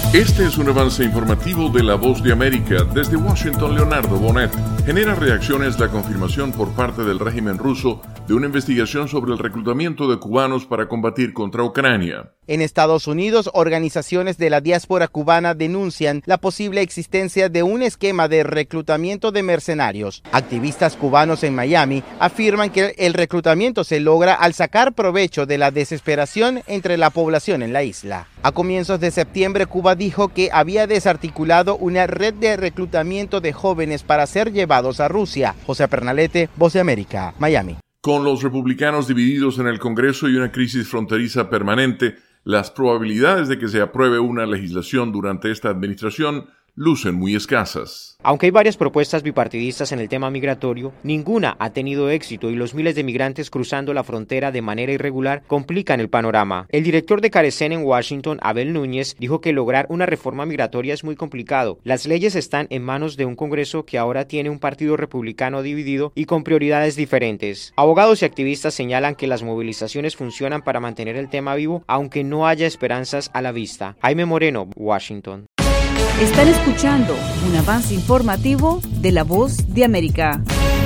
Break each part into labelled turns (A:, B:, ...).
A: Este es un avance informativo de La Voz de América. Desde Washington, Leonardo Bonet. Genera reacciones la confirmación por parte del régimen ruso de una investigación sobre el reclutamiento de cubanos para combatir contra Ucrania.
B: En Estados Unidos, organizaciones de la diáspora cubana denuncian la posible existencia de un esquema de reclutamiento de mercenarios. Activistas cubanos en Miami afirman que el reclutamiento se logra al sacar provecho de la desesperación entre la población en la isla. A comienzos de septiembre, Cuba dijo que había desarticulado una red de reclutamiento de jóvenes para ser llevados a Rusia. José Pernalete, Voz de América, Miami.
A: Con los republicanos divididos en el Congreso y una crisis fronteriza permanente, las probabilidades de que se apruebe una legislación durante esta administración lucen muy escasas.
C: Aunque hay varias propuestas bipartidistas en el tema migratorio, ninguna ha tenido éxito y los miles de migrantes cruzando la frontera de manera irregular complican el panorama. El director de Carecen en Washington, Abel Núñez, dijo que lograr una reforma migratoria es muy complicado. Las leyes están en manos de un Congreso que ahora tiene un partido republicano dividido y con prioridades diferentes. Abogados y activistas señalan que las movilizaciones funcionan para mantener el tema vivo, aunque no haya esperanzas a la vista. Jaime Moreno, Washington.
D: Están escuchando un avance informativo de La Voz de América.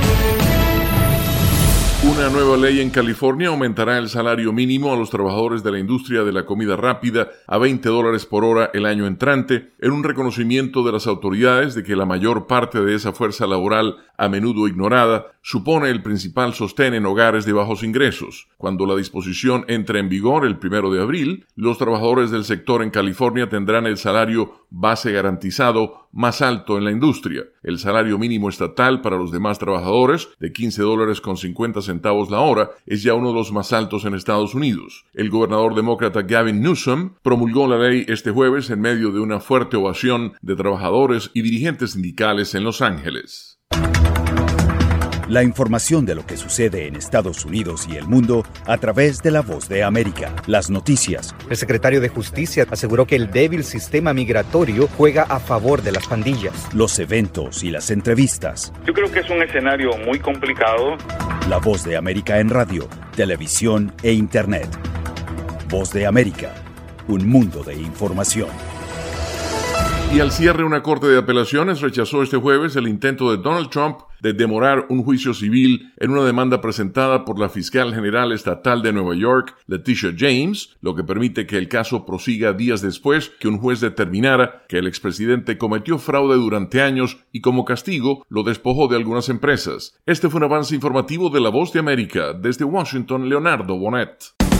A: Una nueva ley en California aumentará el salario mínimo a los trabajadores de la industria de la comida rápida a $20 por hora el año entrante, en un reconocimiento de las autoridades de que la mayor parte de esa fuerza laboral, a menudo ignorada, supone el principal sostén en hogares de bajos ingresos. Cuando la disposición entre en vigor el 1 de abril, los trabajadores del sector en California tendrán el salario base garantizado más alto en la industria. El salario mínimo estatal para los demás trabajadores, de $15.50 la hora, es ya uno de los más altos en Estados Unidos. El gobernador demócrata Gavin Newsom promulgó la ley este jueves en medio de una fuerte ovación de trabajadores y dirigentes sindicales en Los Ángeles.
E: La información de lo que sucede en Estados Unidos y el mundo a través de La Voz de América. Las noticias.
F: El secretario de Justicia aseguró que el débil sistema migratorio juega a favor de las pandillas.
E: Los eventos y las entrevistas.
G: Yo creo que es un escenario muy complicado.
E: La Voz de América en radio, televisión e internet. Voz de América, un mundo de información.
A: Y al cierre, una corte de apelaciones rechazó este jueves el intento de Donald Trump de demorar un juicio civil en una demanda presentada por la fiscal general estatal de Nueva York, Letitia James, lo que permite que el caso prosiga días después que un juez determinara que el expresidente cometió fraude durante años y como castigo lo despojó de algunas empresas. Este fue un avance informativo de La Voz de América. Desde Washington, Leonardo Bonet.